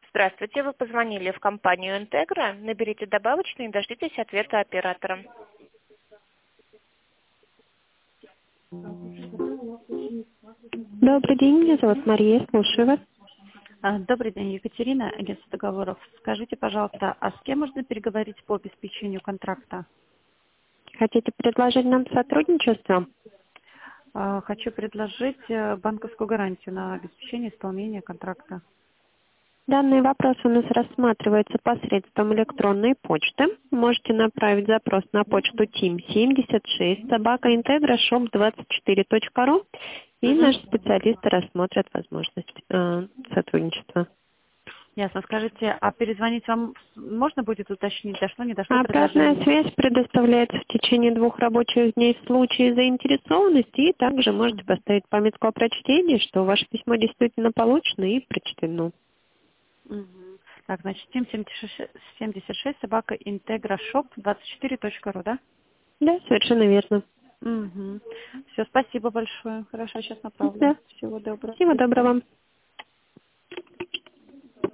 Здравствуйте, вы позвонили в компанию «Интегра». Наберите добавочный и дождитесь ответа оператора. Добрый день, меня зовут Мария, слушаю вас. Добрый день, Екатерина, агентство договоров. Скажите, пожалуйста, а с кем можно переговорить по обеспечению контракта? Хотите предложить нам сотрудничество? Хочу предложить банковскую гарантию на обеспечение исполнения контракта. Данный вопрос у нас рассматривается посредством электронной почты. Можете направить запрос на почту team76@integrashop24.ru и наши специалисты рассмотрят возможность сотрудничества. Ясно. Скажите, а перезвонить вам можно будет уточнить, дошло, не дошло Обратная предложение? связь предоставляется в течение 2 рабочих дней в случае заинтересованности, и также можете поставить пометку о прочтении, что ваше письмо действительно получено и прочтено. Так, значит, team76@integrashop24.ru, да? Да, совершенно верно. Все, спасибо большое. Хорошо, сейчас направлю. Да. Всего доброго. Всего До доброго свидания. вам.